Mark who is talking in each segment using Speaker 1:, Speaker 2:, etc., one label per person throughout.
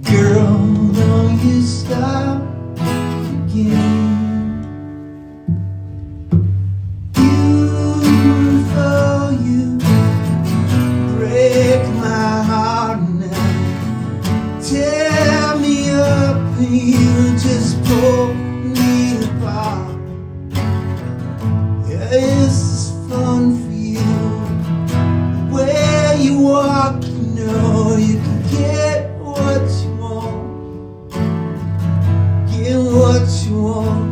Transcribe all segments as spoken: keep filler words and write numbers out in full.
Speaker 1: Girl, don't you stop again. Beautiful, you break my heart now. Tear me up and you just pull me apart. Yeah, this is fun for you. Where you walk, you know you can get what you want. Get what you want.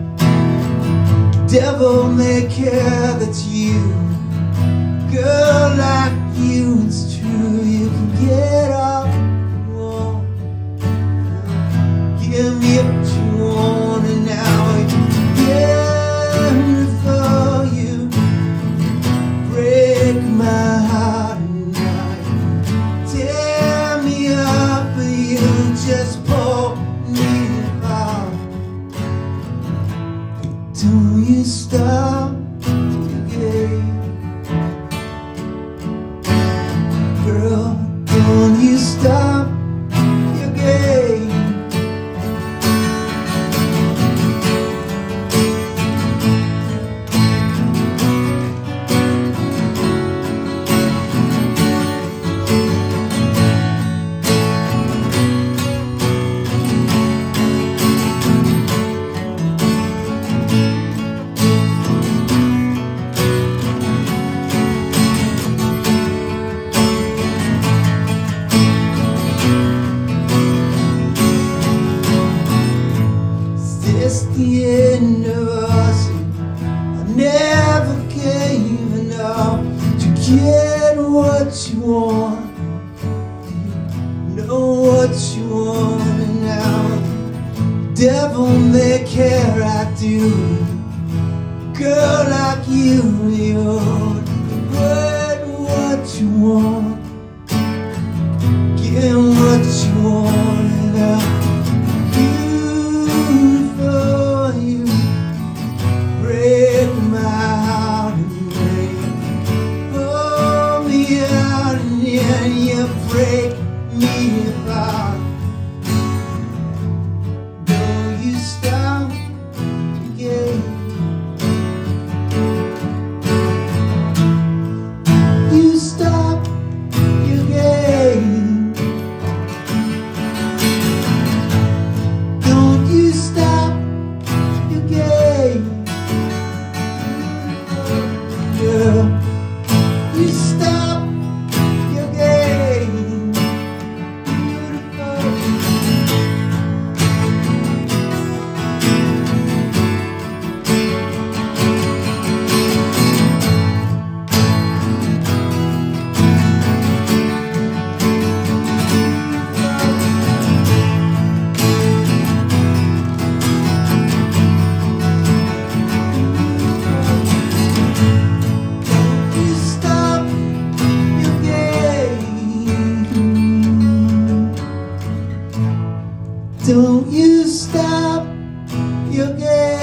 Speaker 1: Devil may care that's you. Girl like you, it's true. You can get all you want. Give me what you want, and now you can get for you. Break my heart and now tear me up, and you just pull me apart. Don't you stop again. Girl, don't you stop your game. It's the end of us. I never gave enough to get what you want. Know what you want, and now devil may care I do. Girl like you, you're what what you want. Get what you want, and now and you break me apart. Don't you stop again. You stop your game. Don't you stop your game. Girl, you stop your game. Beautiful. You stop your game. Don't you stop your game.